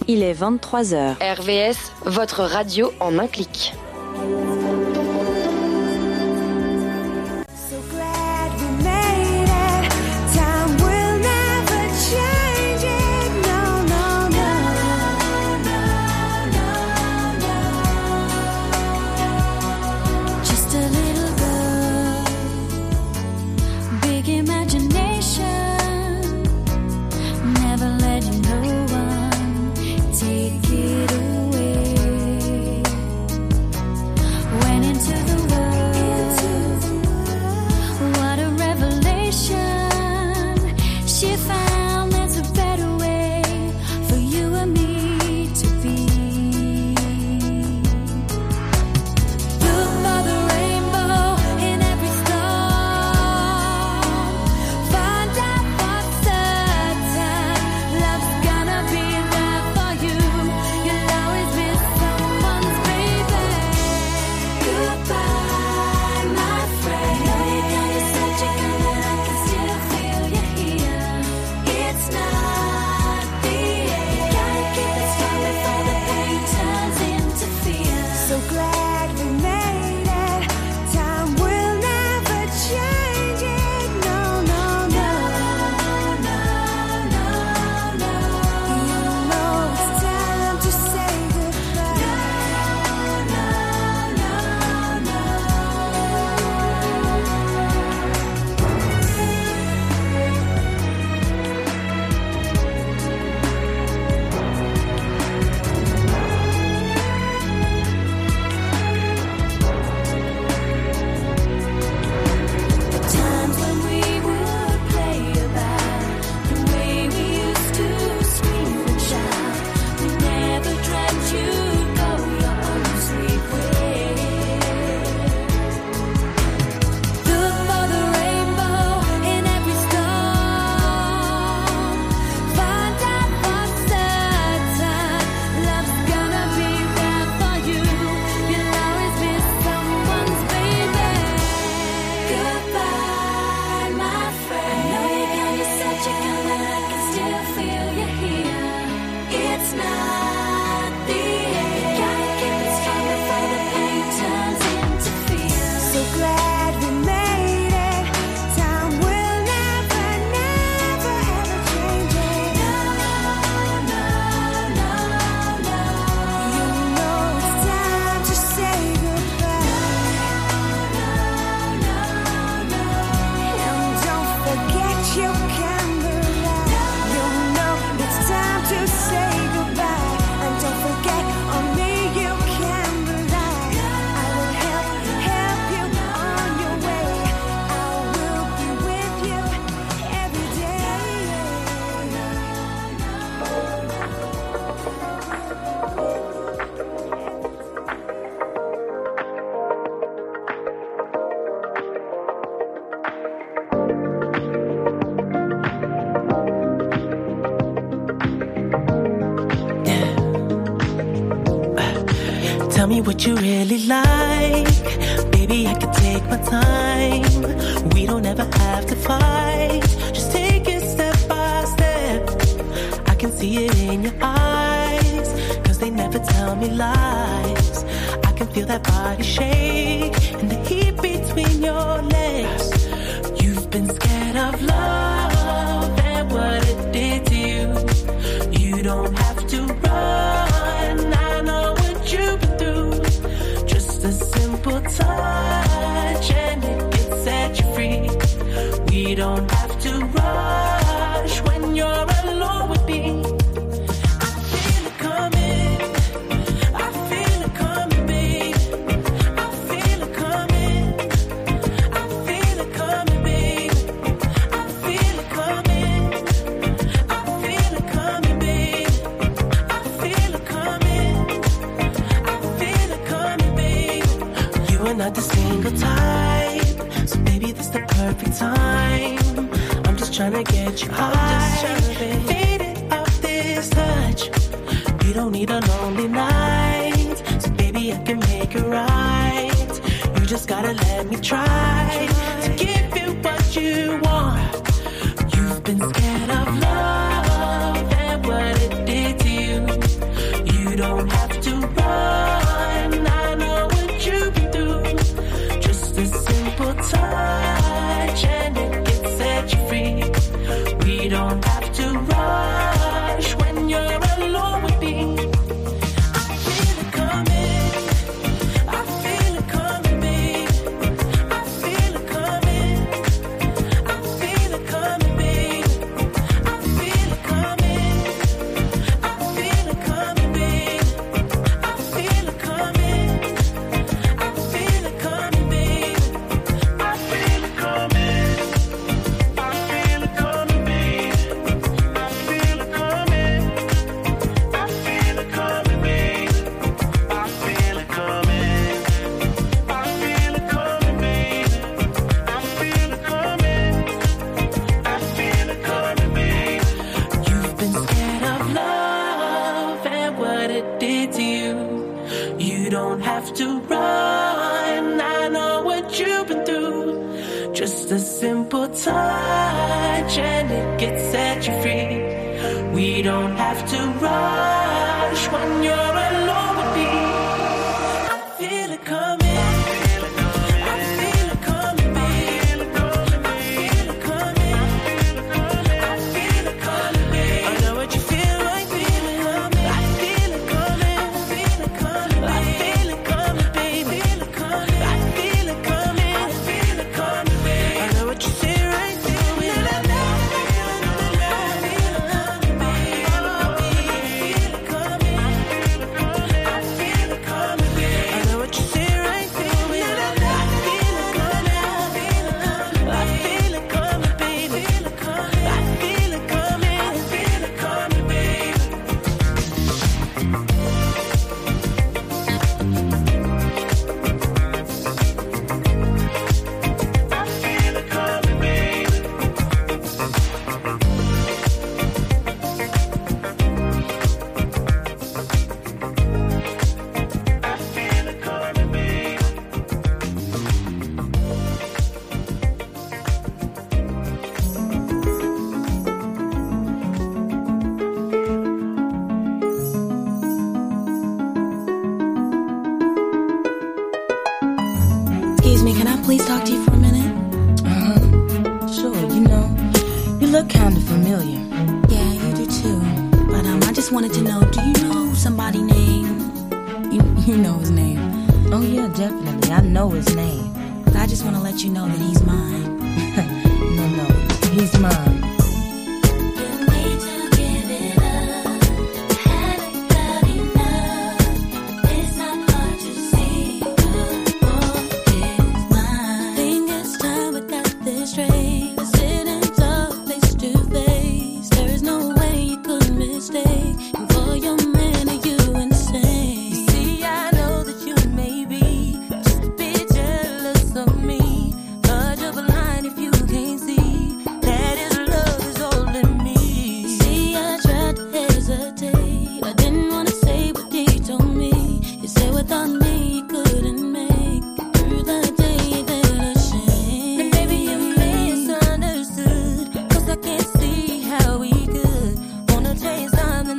Il est 23h. RVS, votre radio en un clic. Tell me what you really like. Baby, I can take my time. We don't ever have to fight. Just take it step by step. I can see it in your eyes, 'cause they never tell me lies. I can feel that body shake and the heat between your legs. You've been scared of love and what it did to you. You don't have to run. I know what you've been through. Just a simple touch and it can set you free. We don't have to rush when you're alone with me. I feel it coming. I feel it coming, babe. I feel it coming. I feel it coming, babe. I feel it coming. I feel it coming, babe. I feel it coming. I feel it coming, babe. You are not the single type, so baby, this the perfect time. I'm just trying to get you high, faded off this touch. You don't need a lonely night, so baby, I can make it right. You just gotta let me try to give you what you want. You've been scared of love and what it did to you. magic, it sets you free. We don't have to rush when you're alone with me. I feel it coming. Please talk to you for a minute? Sure, you look kind of familiar. Yeah, you do too. But I just wanted to know, do you know somebody named... You know his name. Oh yeah, definitely. I know his name. But I just want to let you know that he's mine. No, he's mine. How we could wanna taste on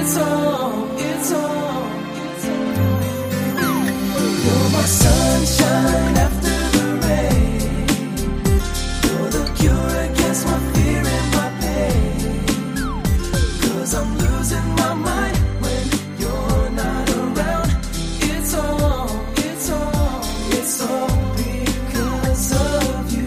It's all, it's all. You're my sunshine after the rain. You're the cure against my fear and my pain. 'Cause I'm losing my mind when you're not around. It's all, it's all, it's all because of you.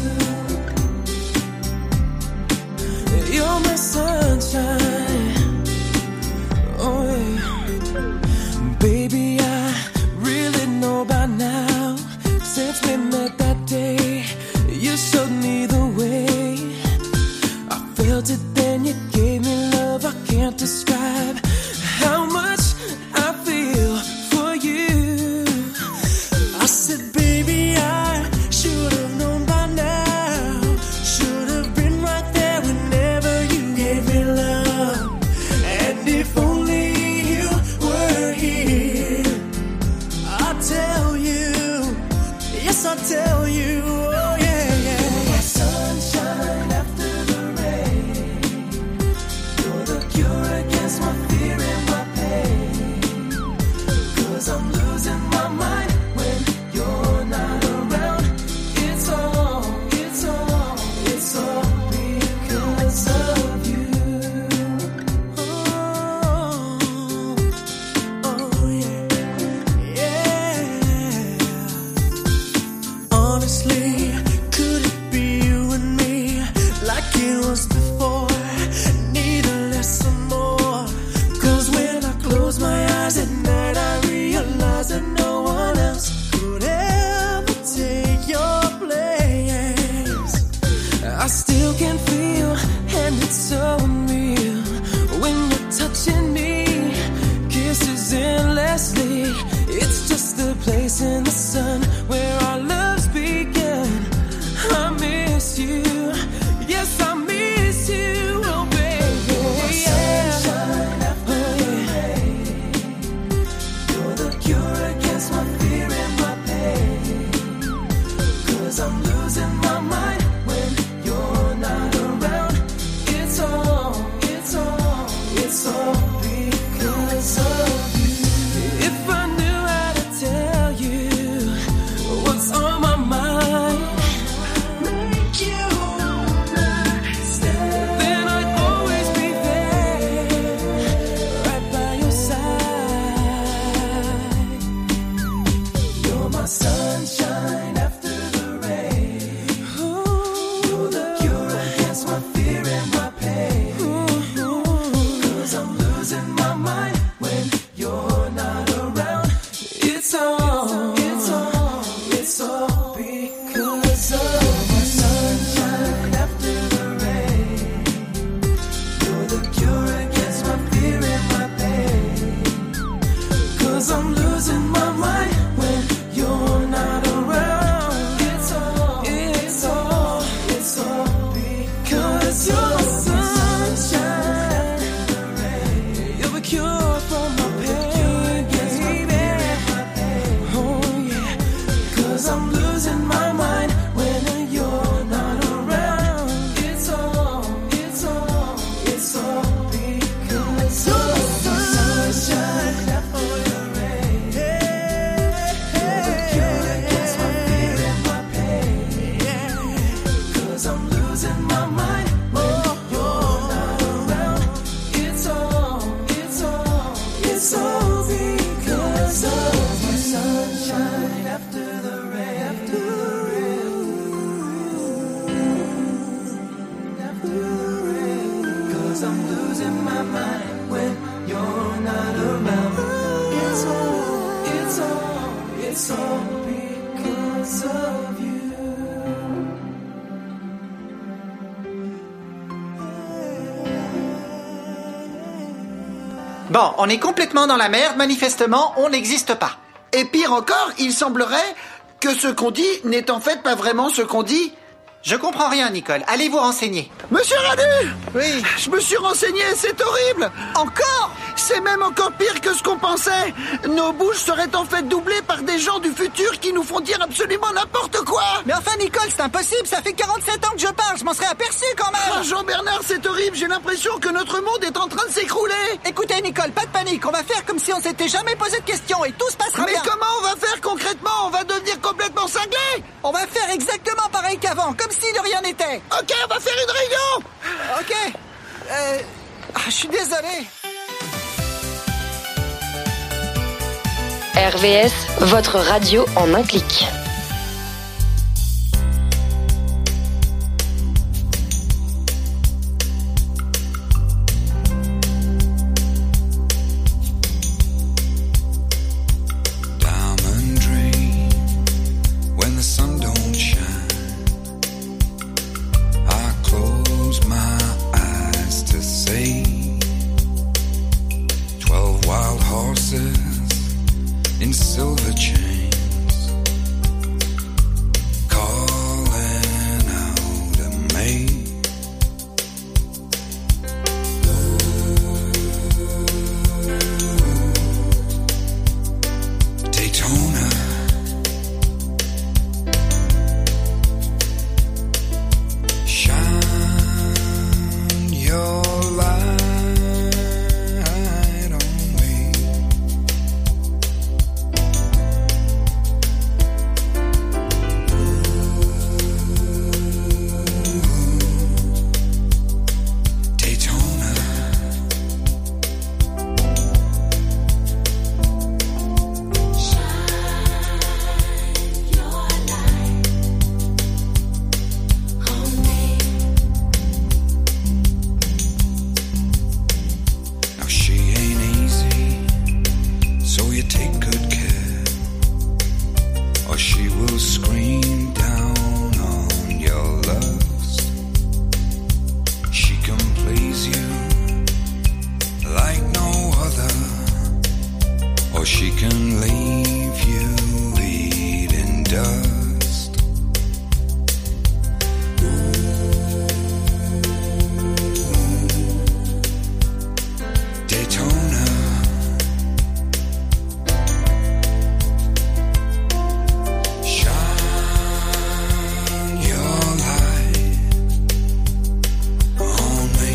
You're my sunshine. Oh yeah. Baby, I really know by now. Since we met that day, you showed me the way. I felt it then, you gave me love I can't describe. How much I feel for you. I said, baby, I should have known by now. Should have been right there whenever you gave me love. And if only you were here, I'll tell you, yes, I'll tell you, oh yeah, yeah. My sunshine after the rain. You're the cure against my fear and my pain. 'Cause I'm losing my mind when you're not around. It's all, it's all, it's all because of you. Oh yeah, yeah. Honestly, could it be you and me like it was before? Neither less or more. 'Cause when I close my eyes at night, I realize that no one else could ever take your place. I still can feel, and it's so unreal, when you're touching me, kisses endlessly. It's just the place in the sun where our loves began. I miss you, yes, I miss you, oh baby. You're my sunshine after the rain. You're the cure against my fear and my pain. 'Cause I'm losing my mind when you're not around. It's all, it's all, it's all because of you. If I knew how to tell you what's on my mind, make you understand, then I'd always be there, right by your side. You're my sunshine after the rain. You're the cure against my fear and my pain. 'Cause I'm losing my mind when you're not around. It's all, it's all, it's all because of my sunshine after the rain. You're the cure against my fear and my pain. 'Cause I'm losing my mind when you're not around. It's all, it's all, it's all because you're my sunshine. You're the cure for my pain, baby. Oh yeah, 'cause I'm losing my mind when you're not around. It's all, it's all, it's all because you're my sunshine after the rain. You're the cure against my fear and my pain. 'Cause I'm losing my mind when you're not around. It's all, it's all, it's all because of my sunshine after the rain. After the rain. After the rain. 'Cause I'm losing my mind when you're not around. It's all, it's all, it's all because of you. Bon, on est complètement dans la merde, manifestement, on n'existe pas. Et pire encore, il semblerait que ce qu'on dit n'est en fait pas vraiment ce qu'on dit. Je comprends rien, Nicole. Allez vous renseigner. Monsieur Radu! Oui. Je me suis renseigné, c'est horrible! Encore? C'est même encore pire que ce qu'on pensait. Nos bouches seraient en fait doublées par des gens du futur qui nous font dire absolument n'importe quoi. Mais enfin, Nicole, c'est impossible. Ça fait 47 ans que je parle. Je m'en serais aperçu quand même. Oh, Jean-Bernard, c'est horrible. J'ai l'impression que notre monde est en train de s'écrouler. Écoutez, Nicole, pas de panique. On va faire comme si on s'était jamais posé de questions et tout se passera bien. Mais comment on va faire concrètement? On va devenir complètement cinglés. On va faire exactement pareil qu'avant, comme si de rien n'était. Ok, on va faire une réunion. Ok. Je suis désolé. RVS, votre radio en un clic. In silver chains, calling out a maid. Daytona, shine your light on me. She can leave you eating dust. Daytona, shine your light on me.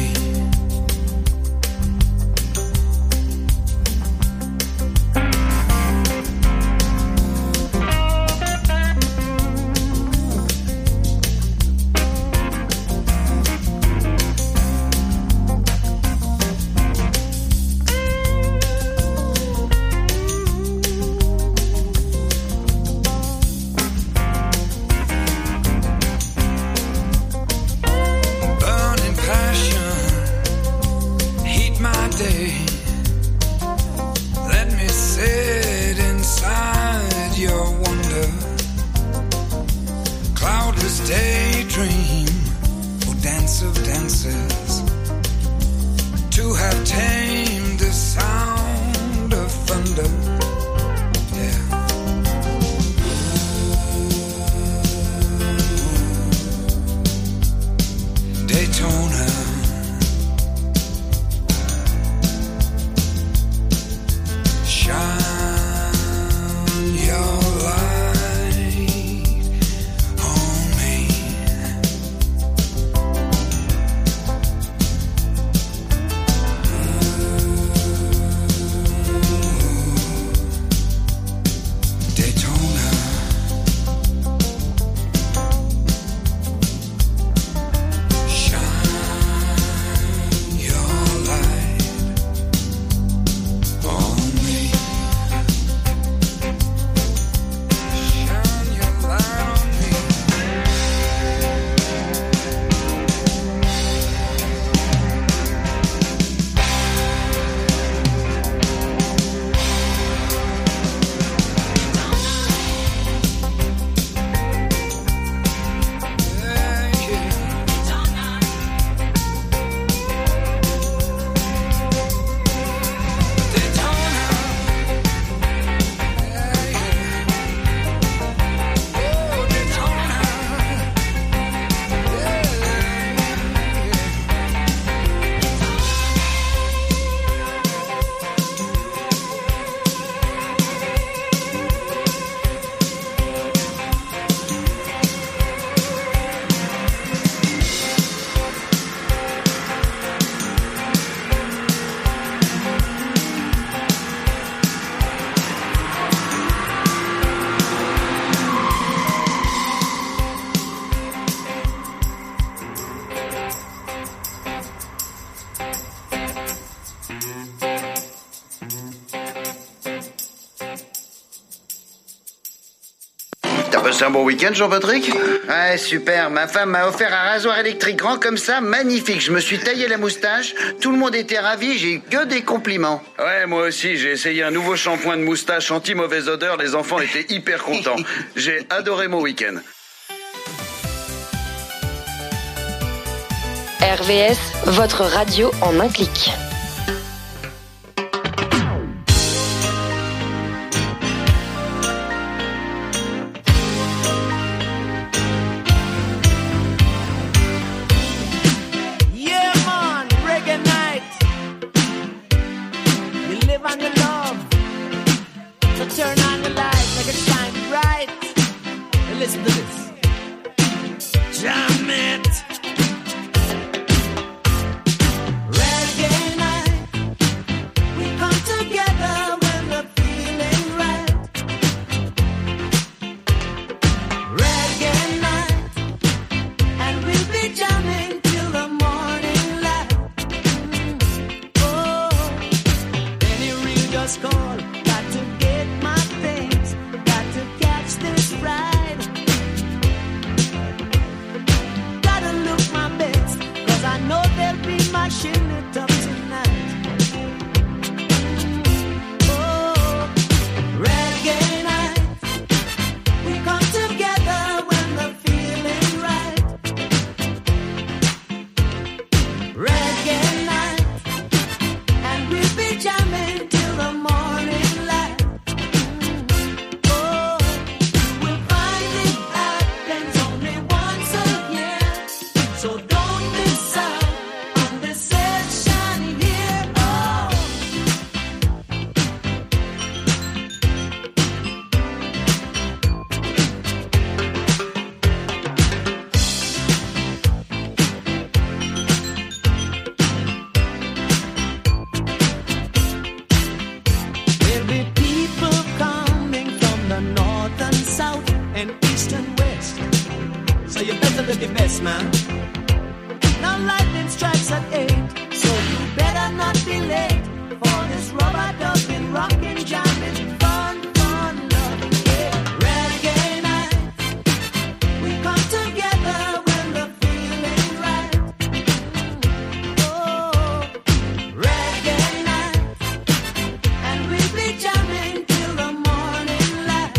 Burning passion, heat my day. Let me sit inside your wonder. Cloudless daydream, oh dance of dances. To have tamed the sound of thunder. Yeah. Daytona, shine your light on me. T'as passé un bon week-end, Jean-Patrick? Ouais, super. Ma femme m'a offert un rasoir électrique grand comme ça, magnifique. Je me suis taillé la moustache. Tout le monde était ravi. J'ai eu que des compliments. Ouais, moi aussi. J'ai essayé un nouveau shampoing de moustache anti-mauvaise odeur. Les enfants étaient hyper contents. J'ai adoré mon week-end. RVS, votre radio en un clic. Yeah, man, reggae night. You live on your love. So turn on the light, make it shine bright. And listen to this. Jam it. Reggae night. We come together when we're feeling right. Reggae night. And we'll be jamming till the morning light. Oh, any real just call. Got to get my things. Got to catch this ride. Gotta look my best, 'cause I know they'll be mashing it up tonight. Oh, reggae night. We come together when the feeling right. Reggae night. And we'll be jamming till the morning light. Oh, you will find it happens only once a year. So don't miss out on this session here. Oh. There'll be people coming from the north and south and east and west. So you better look your best, man. Now lightning strikes at 8, so you better not be late for this rubber dubbing, rockin', jamming, fun, loving, yeah. Reggae night. We come together when the feeling right. Oh, reggae night. And we'll be jamming till the morning light.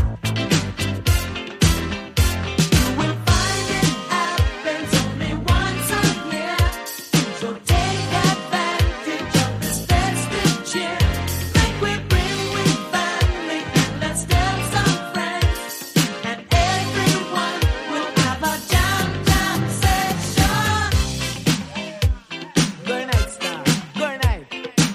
You will find it happens only once a year. So take advantage of this festive cheer. Make we bring with family and let's tell some friends. And everyone will have a jam session. Good night, star. Good night.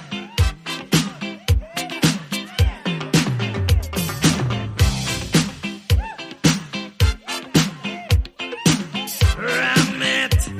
Ram it.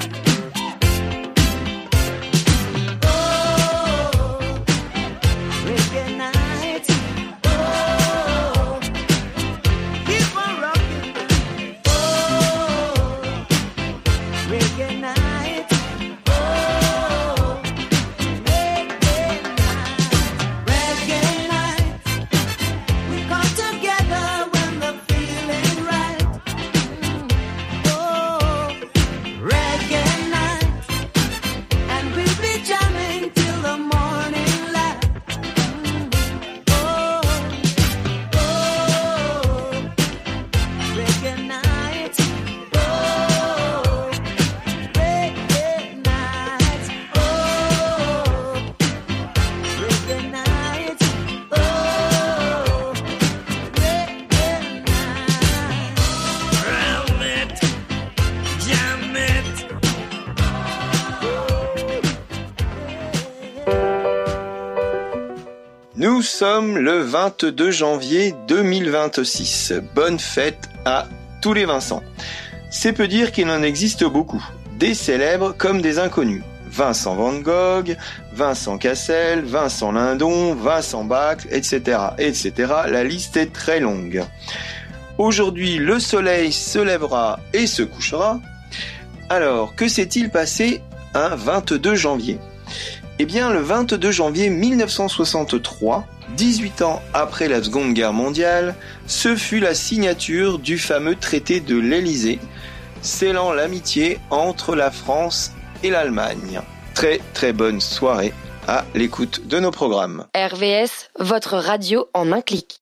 Oh, reggae night. Oh, keep on rocking. Oh, reggae night. Oh, reggae night. Reggae night. We come together when the feeling right. Oh, reggae night. And we'll be jamming till the morning light. Oh, reggae night. Oh, reggae night. Oh, reggae night. Oh, reggae night. Ram it, jam it. Nous sommes le 22 janvier 2026. Bonne fête à tous les Vincent. C'est peu dire qu'il en existe beaucoup, des célèbres comme des inconnus. Vincent Van Gogh, Vincent Cassel, Vincent Lindon, Vincent Bach, etc., etc. La liste est très longue. Aujourd'hui, le soleil se lèvera et se couchera. Alors, que s'est-il passé un 22 janvier ? Eh bien, le 22 janvier 1963, 18 ans après la Seconde Guerre mondiale, ce fut la signature du fameux traité de l'Élysée, scellant l'amitié entre la France et l'Allemagne. Très très bonne soirée à l'écoute de nos programmes. RVS, votre radio en un clic.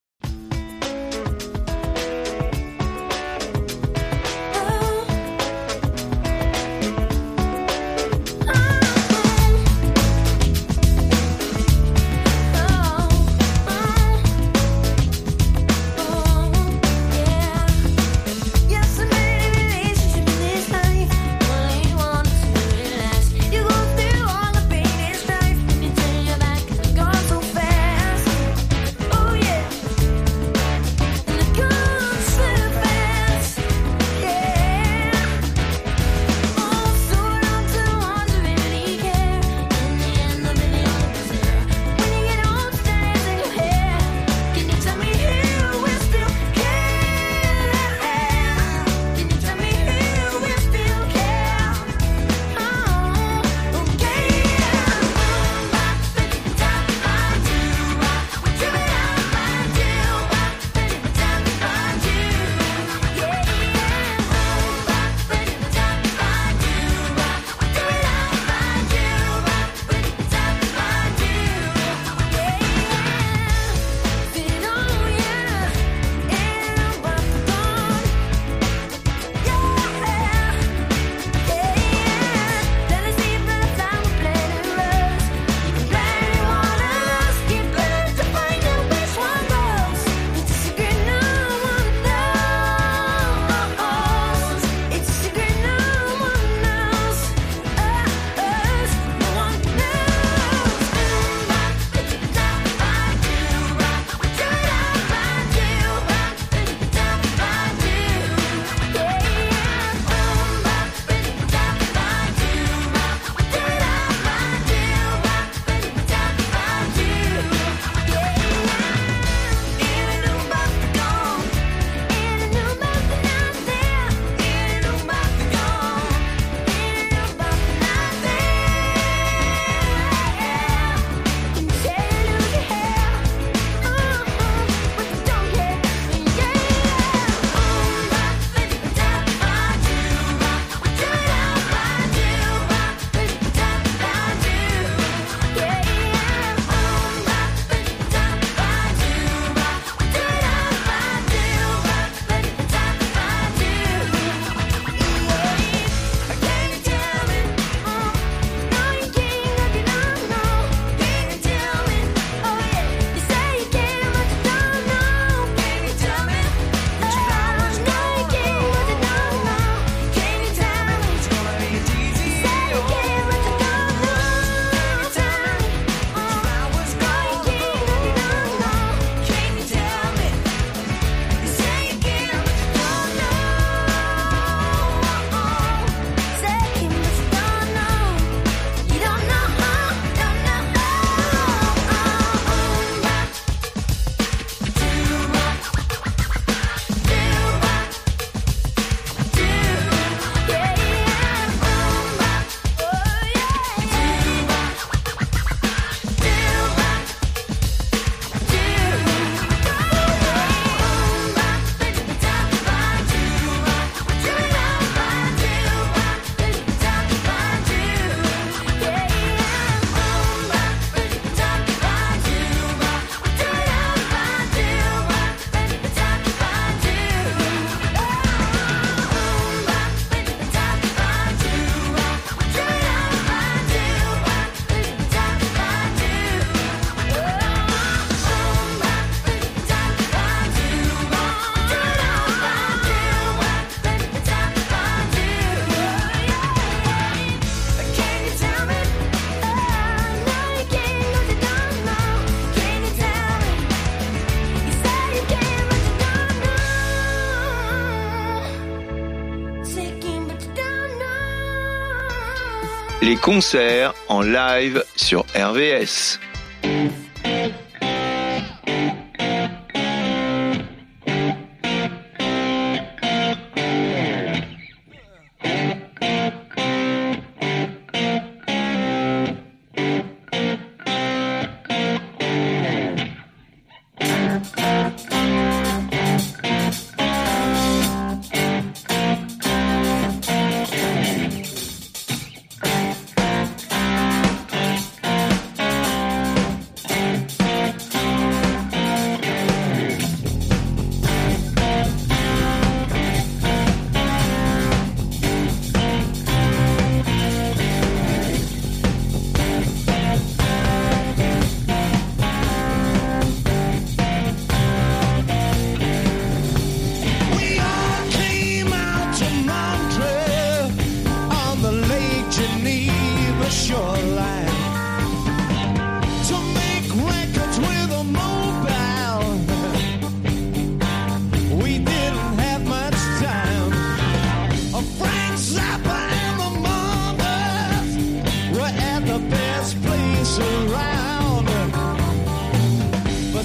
Les concerts en live sur RVS.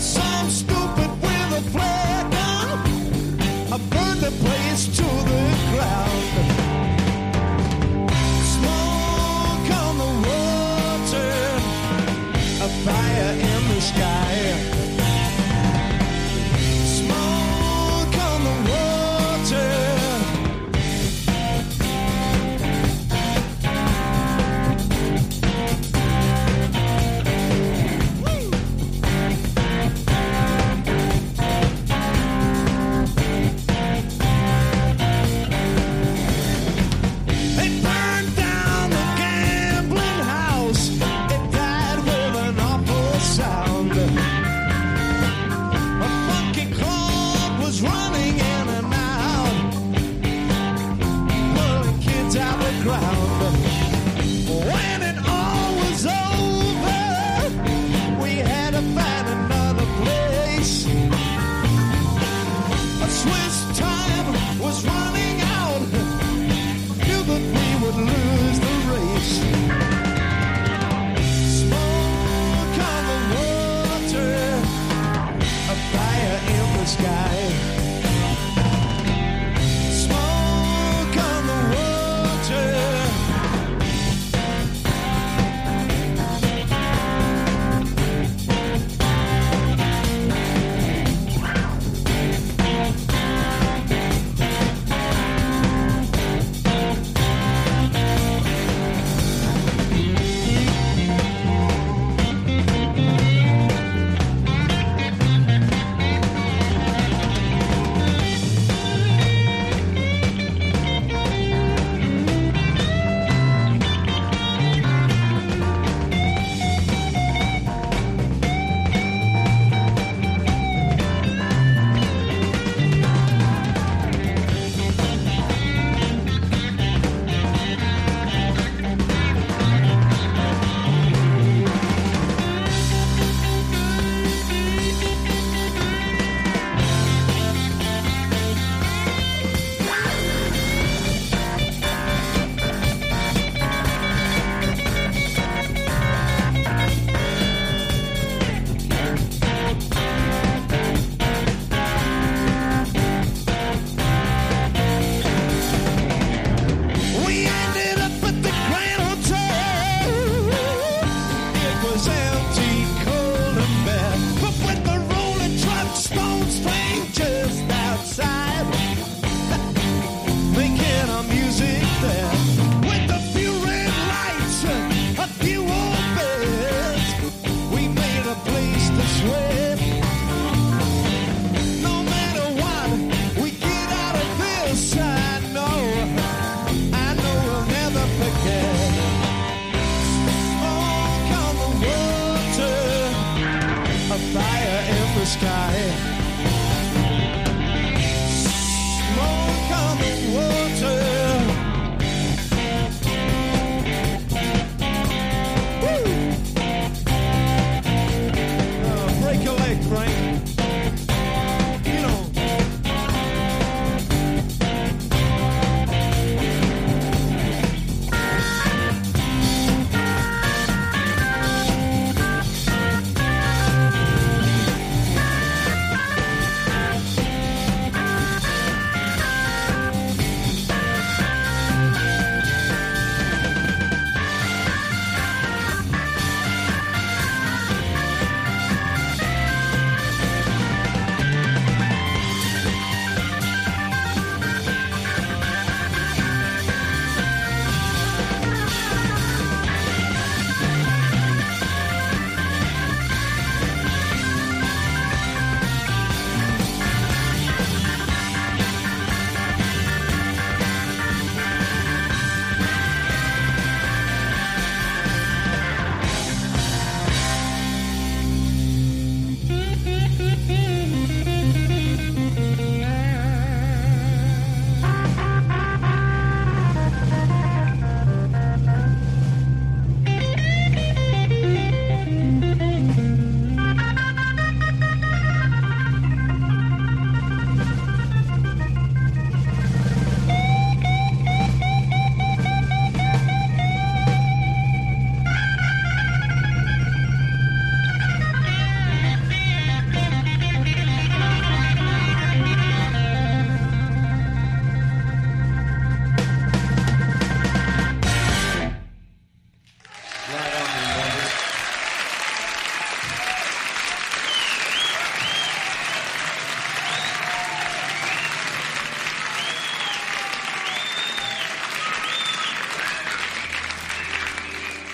Some stupid with a flare gun, I burned the place to the ground. Smoke on the water, a fire in the sky. Smoke on the water.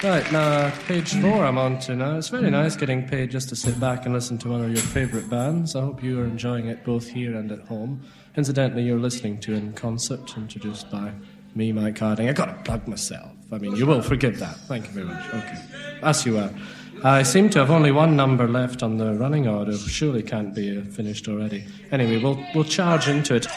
Right, now, page 4 I'm on to now. It's very nice getting paid just to sit back and listen to one of your favourite bands. I hope you are enjoying it both here and at home. Incidentally, you're listening to In Concert, introduced by me, Mike Harding. I gotta plug myself. I mean, you will forgive that. Thank you very much. Okay. As you are. I seem to have only one number left on the running order. Surely can't be finished already. Anyway, we'll charge into it.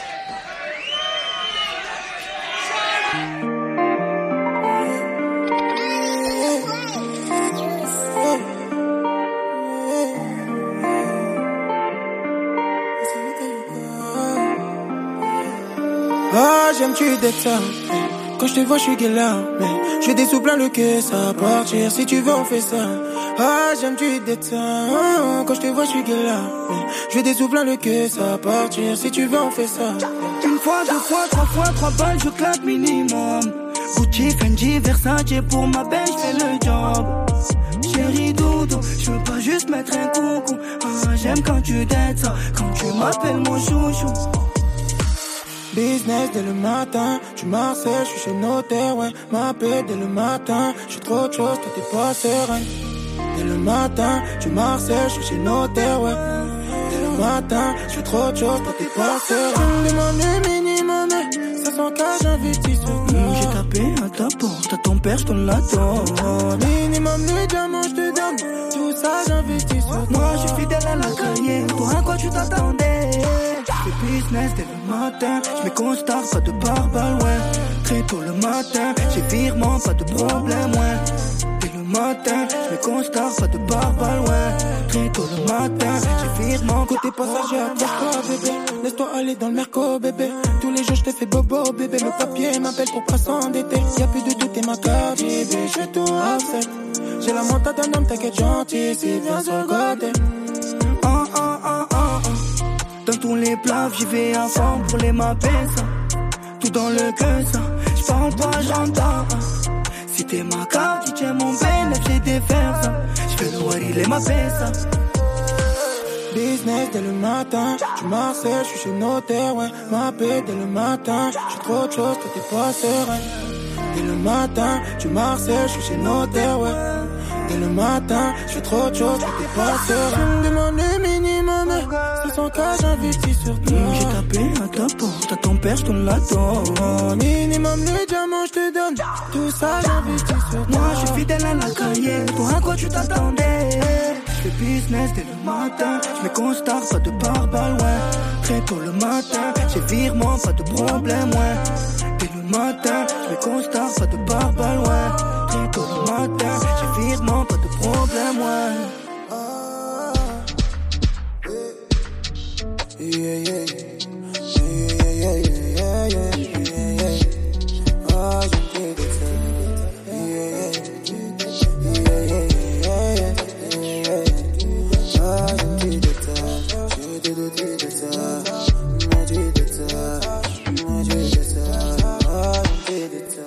Ah, j'aime-tu d'être ça? Quand je te vois, je suis gala. Mais j'ai des sous plein le cul, ça va partir. Si tu veux, on fait ça. Ah, j'aime-tu d'être ça? Quand je te vois, je suis gala. Mais j'ai des sous plein le cul, ça va partir. Si tu veux, on fait ça. Une fois, 2 fois, 3 fois, 3 balles, je claque minimum. Gucci, Fendi, Versace, pour ma belle, je fais le job. Chérie doudou, je veux pas juste mettre un coucou. Ah, j'aime quand tu t'aides ça, quand tu m'appelles mon chouchou. Business dès le matin, tu Marseille, je suis chez notaire, ouais. Ma paix dès le matin, je suis trop de choses, toi t'es pas serein. Dès le matin, tu Marseille, je suis chez notaire, ouais. Dès le matin, je suis trop de choses, toi t'es pas serein. Tu me demandes le minimum, 500K, j'investis sur toi. J'ai tapé à ta porte, à ton père, je donne la donne. Minimum le diamant, je te donne. Tout ça, j'investis sur toi. Moi, je suis fidèle à la carrière, toi à quoi tu t'attendais? C'est business dès le matin, je me constate, pas de barbare, ouais. Très tôt le matin, j'ai virement, pas de problème, ouais. Dès le matin, je me constate, pas de barbare, ouais. Très tôt le matin, j'ai virement. Côté passager, accroche-toi, bébé. Laisse-toi aller dans le merco, bébé. Tous les jours, je te fais bobo, bébé. Le papier m'appelle pour pas s'endetter. Y'a plus de doute, t'es ma carte, bébé. Je fais tout offset. J'ai la montagne d'un homme, t'inquiète, gentil. Si viens sur le côté. Dans tous les plats, j'y vais à fond pour les mapper, ça. Tout dans le cœur, ça. J'parle pas, j'entends. Si t'es ma carte, tu tiens mon bénéf, j'ai des fers, ça. J'fais le wari, les mapper, ça. Business dès le matin, tu Marseille, je suis chez notaire, ouais. Ma paix dès le matin, j'ai trop de choses, toi t'es pas serein. Dès le matin, tu Marseille, je suis chez notaire, ouais. Dès le matin, je fais trop de choses, toi t'es pas serein. Tu me demandes le minimum, 500K, j'investis sur toi. J'ai tapé à ta porte, à ton père, je donne la donne. Minimum le diamant, je te donne. Tout ça, j'investis sur toi. Moi, je suis fidèle à la carrière, toi à quoi tu t'attendais? Je fais business dès le matin, je me constate, pas de barbare, ouais. Très tôt le matin, j'ai virement, pas de problème, ouais. Dès le matin, je me constate, pas de barbare, ouais. Très tôt le matin, j'ai virement, pas de problème, ouais. Yeah, yeah, yeah, yeah, yeah, yeah, yeah, yeah. Ah, j'aime plus de ça. Yeah, yeah, yeah, yeah, yeah, yeah. Ah, j'aime plus de ça. Je te dis de ça. Me dis de ça. Me dis de ça. Ah, j'aime plus de ça.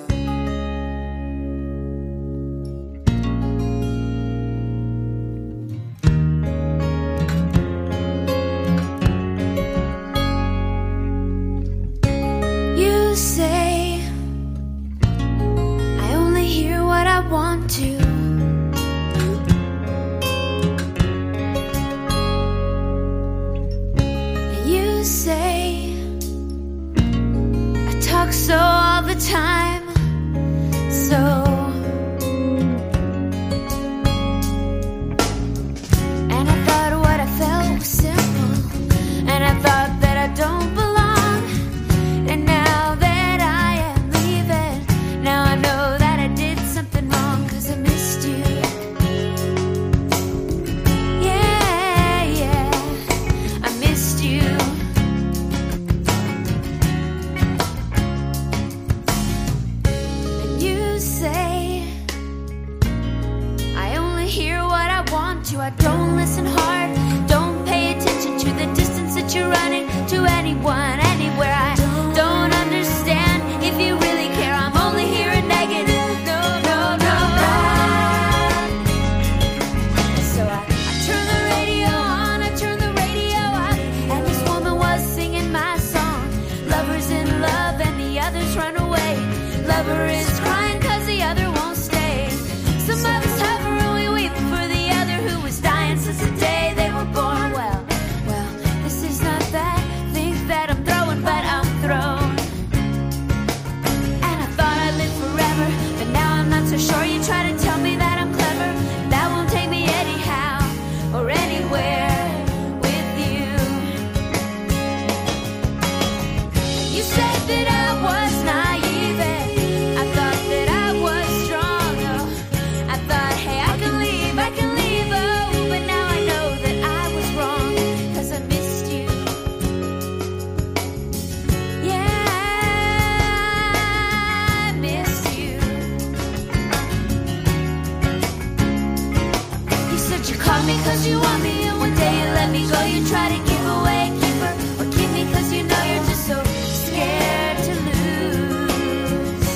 Say I only hear what I want to. And you say I talk so all the time. So and I thought what I felt was simple. And I thought that I don't belong. And now that I am leaving, now I know that I did something wrong, 'cause I missed you. Yeah, yeah, I missed you. And you say I only hear what I want to. I don't listen hard, don't pay attention to the distance that you're running to anyone, anywhere. I don't understand if you really care. I'm only hearing negative. No, no, no. So I turn the radio on, I turn the radio up, and this woman was singing my song. Lover's in love and the others run away. Lover is crying 'cause the other won't stay. Some try to give away a keeper or keep me cause you know you're just so scared to lose.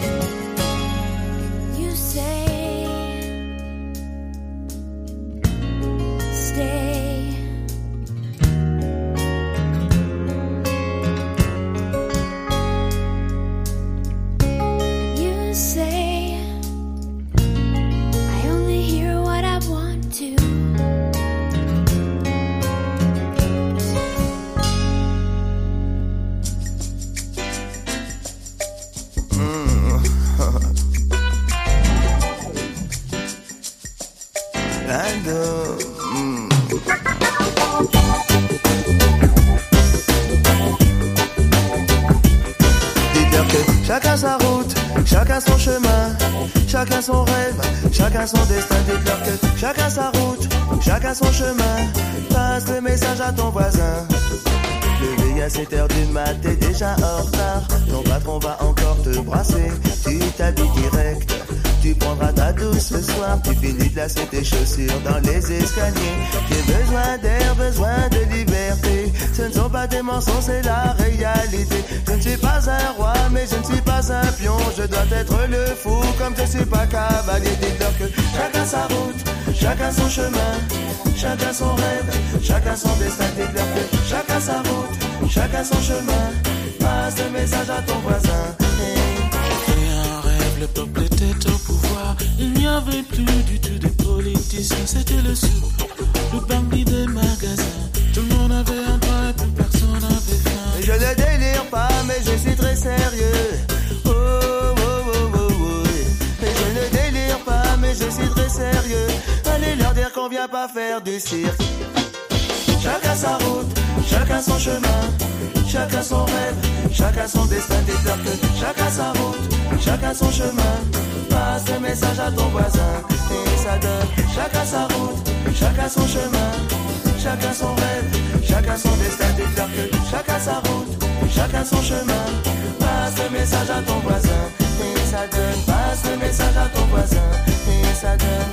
You say stay. You say I only hear what I want to. Dis-leur que chacun sa route, chacun son chemin, chacun son rêve, chacun son destin. Dis-leur que chacun sa route, chacun son chemin. Passe le message à ton voisin. Levé à 7h du mat, t'es déjà en retard. Ton patron va encore te brasser. Tu t'habilles direct, tu prendras ta douce ce soir. Tu finis de lasser tes chaussures dans les escaliers. J'ai besoin d'air, besoin de liberté. Ce ne sont pas des mensonges, c'est la réalité. Je ne suis pas un roi, mais je ne suis pas un pion. Je dois être le fou, comme je suis pas cavalier. Dis-leur que chacun sa route, chacun son chemin, chacun son rêve, chacun son destin. Dis-leur que chacun sa route, chacun son chemin. Passe le message à ton voisin. C'était un rêve, le peuple était au pouvoir. Il n'y avait plus du tout de politiciens. C'était le soup, le bandit des magasins. Tout le monde avait un toit et plus personne n'avait faim. Je ne délire pas, mais je suis très sérieux. Oh, oh, oh, oh, oh. Et je ne délire pas, mais je suis très sérieux. Allez leur dire qu'on vient pas faire du cirque. Chacun sa route, chacun son chemin, chacun son rêve, chacun son destin. Dis-leur que chacun sa route, chacun son chemin. Passe le message à ton voisin et ça donne. Chacun sa route, chacun son chemin, chacun son rêve, chacun son destin. Dis-leur que chacun sa route, chacun son chemin. Passe le message à ton voisin et ça donne. Passe le message à ton voisin et ça donne.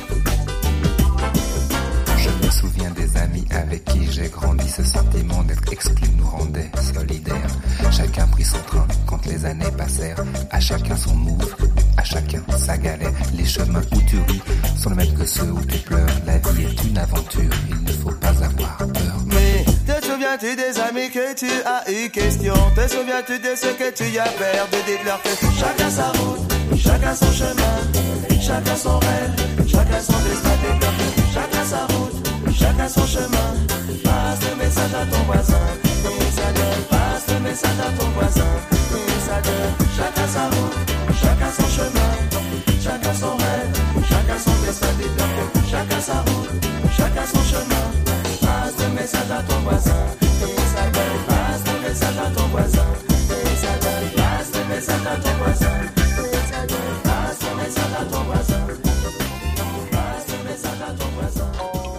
Je me souviens des amis avec qui j'ai grandi. Ce sentiment d'être exclu nous rendait solidaires. Chacun prit son train quand les années passèrent. À chacun son move, à chacun sa galère. Les chemins où tu ris sont les mêmes que ceux où tu pleures. La vie est une aventure, il ne faut pas avoir peur. Mais te souviens-tu des amis que tu as eu question? Te souviens-tu de ce que tu y as perdu? Dites-leur que chacun sa route, chacun son chemin, chacun son rêve, chacun son destin. Dites-leur que chacun sa route, chacun son chemin. Passe le message à ton voisin et ça donne. Passe le message à ton voisin et ça donne. Chacun sa route, chacun son chemin, chacun son rêve, chacun son destin. Dites-leur que chacun sa route, chacun son chemin. Passe le message à ton voisin et ça donne. Passe le message à ton voisin et ça donne. Passe le message à ton voisin et ça donne. Passe le message à ton voisin. Passe le message à ton voisin.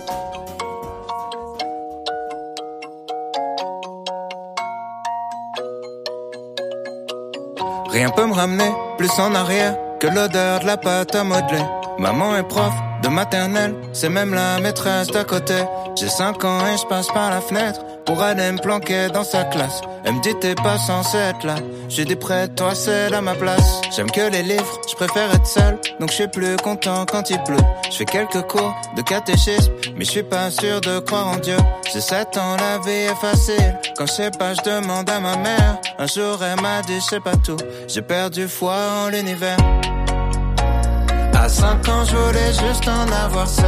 Rien peut me ramener plus en arrière que l'odeur de la pâte à modeler. Maman est prof de maternelle, c'est même la maîtresse d'à côté. J'ai 5 ans et je passe par la fenêtre pour aller me planquer dans sa classe. Elle me dit t'es pas censé être là. J'ai dit près de toi c'est à ma place. J'aime que les livres, je préfère être seul, donc je suis plus content quand il pleut. Je fais quelques cours de catéchisme, mais je suis pas sûr de croire en Dieu. J'ai 7 ans, la vie est facile. Quand je sais pas, je demande à ma mère. Un jour elle m'a dit je sais pas tout. J'ai perdu foi en l'univers. À 5 ans, je voulais juste en avoir 7.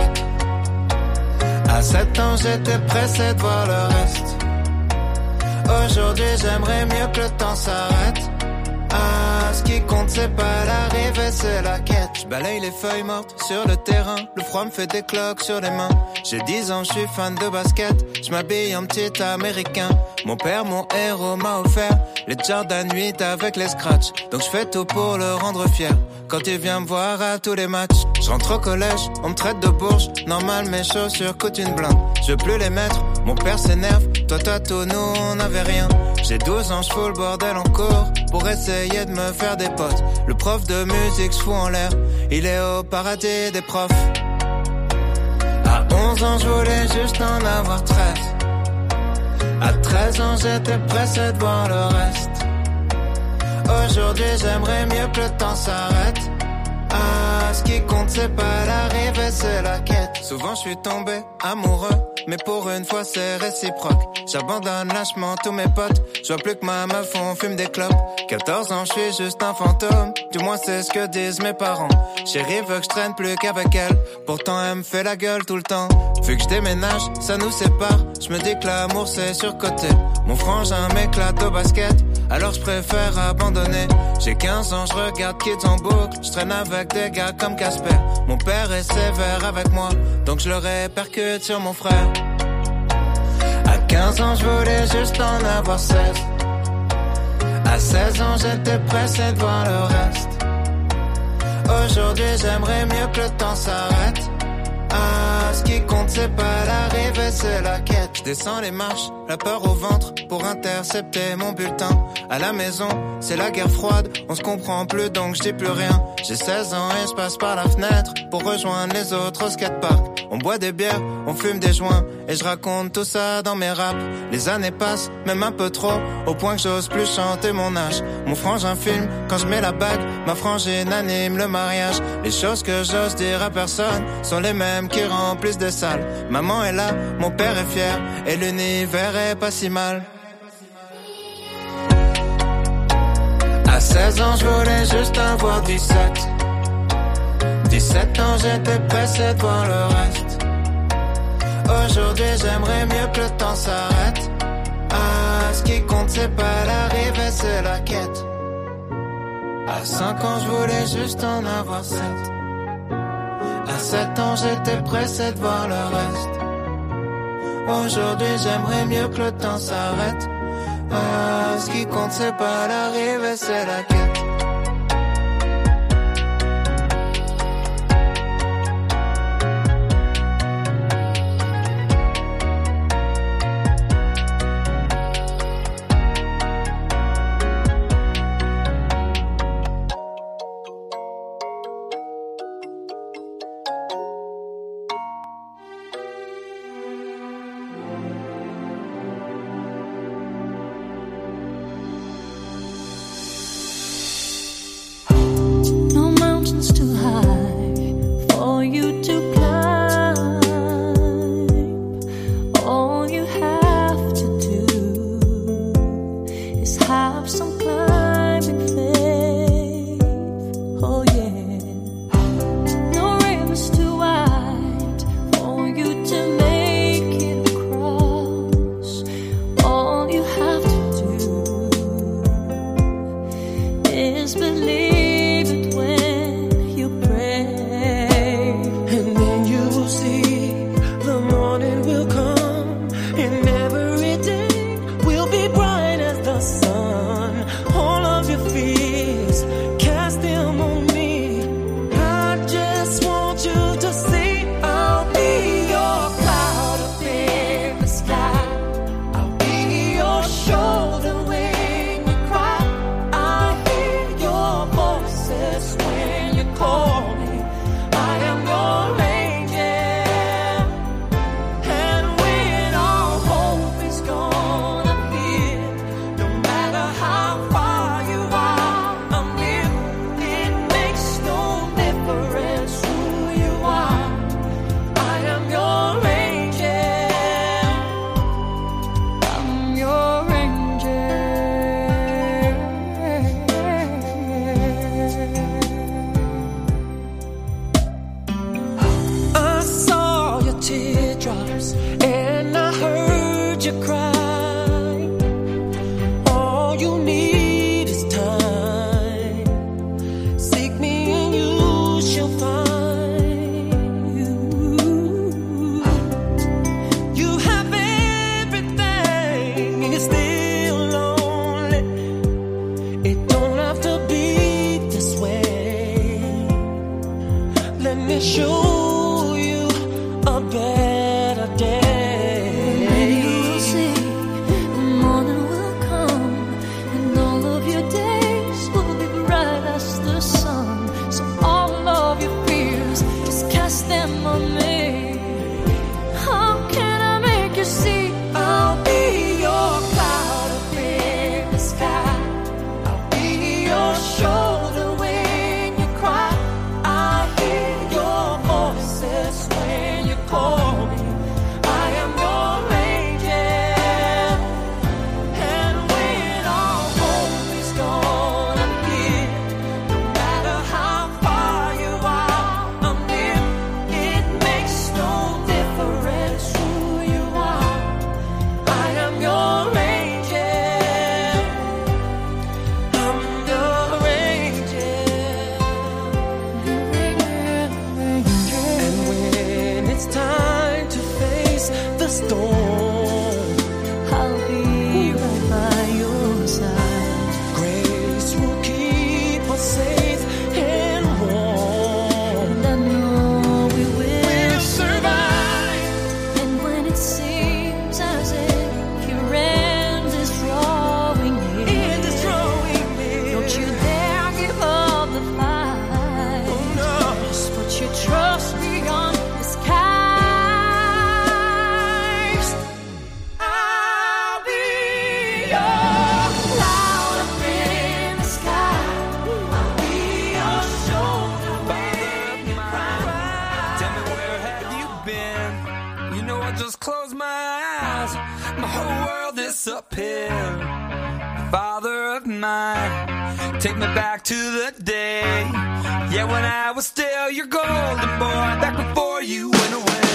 À 7 ans, j'étais pressé de voir le reste. Aujourd'hui, j'aimerais mieux que le temps s'arrête. Ah, ce qui compte, c'est pas l'arrivée, c'est la quête. Je balaye les feuilles mortes sur le terrain. Le froid me fait des cloques sur les mains. J'ai 10 ans, je suis fan de basket. Je m'habille en petit américain. Mon père, mon héros, m'a offert les Jordan 8 avec les scratchs. Donc je fais tout pour le rendre fier. Quand il vient me voir à tous les matchs, je rentre au collège, on me traite de bourge. Normal, mes chaussures coûtent une blinde. Je veux plus les mettre, mon père s'énerve. Toi, tout, nous, on n'avait rien. J'ai 12 ans, je fous le bordel en cours pour essayer de me faire des potes. Le prof de musique se fout en l'air, il est au paradis des profs. À 11 ans, je voulais juste en avoir 13. 13 ans, j'étais pressé de voir le reste. Aujourd'hui, j'aimerais mieux que le temps s'arrête. Ah, ce qui compte, c'est pas l'arrivée, c'est la quête. Souvent, je suis tombé amoureux, mais pour une fois, c'est réciproque. J'abandonne lâchement tous mes potes. Je vois plus que ma meuf, on fume des clopes. 14 ans, je suis juste un fantôme. Du moins, c'est ce que disent mes parents. Chérie veut que je traîne plus qu'avec elle. Pourtant, elle me fait la gueule tout le temps. Vu que je déménage, ça nous sépare. Je me dis que l'amour, c'est surcoté. Mon frangin m'éclate au basket. Alors je préfère abandonner. J'ai 15 ans, je regarde Kids en boucle. Je traîne avec des gars comme Casper. Mon père est sévère avec moi, donc je le répercute sur mon frère. À 15 ans, je voulais juste en avoir 16. À 16 ans, j'étais pressé de voir le reste. Aujourd'hui, j'aimerais mieux que le temps s'arrête. Ah, ce qui compte, c'est pas l'arrivée, c'est la quête. Je descends les marches, la peur au ventre, pour intercepter mon bulletin. À la maison, c'est la guerre froide, on se comprend plus donc je dis plus rien. J'ai 16 ans et je passe par la fenêtre pour rejoindre les autres au skatepark. On boit des bières, on fume des joints et je raconte tout ça dans mes raps. Les années passent, même un peu trop, au point que j'ose plus chanter mon âge. Mon frangin filme quand je mets la bague, ma frangine anime le mariage. Les choses que j'ose dire à personne sont les mêmes qui remplissent des salles. Maman est là, mon père est fier et l'univers est pas si mal. À 16 ans, je voulais juste avoir 17. 17 ans, j'étais pressé de voir le reste. Aujourd'hui, j'aimerais mieux que le temps s'arrête. Ah, ce qui compte, c'est pas l'arrivée, c'est la quête. À 5 ans, je voulais juste en avoir 7. À 7 ans, j'étais pressé de voir le reste. Aujourd'hui, j'aimerais mieux que le temps s'arrête. Ah, ce qui compte, c'est pas l'arrivée, c'est la quête. Show you a better day. home. I'll be right by your side. Grace will keep us safe and warm. And I know we will survive. And when it seems as if your end is drawing near, don't you dare give up the fight. Oh no. Just put your trust beyond the skies. I'll be your cloud up in the sky. I'll be your shoulder when you cry. Tell me, where have you been? You know, I just closed my eyes, my whole world disappeared. Father of mine, take me back to the day, yeah, when I was still your golden boy, back before you went away.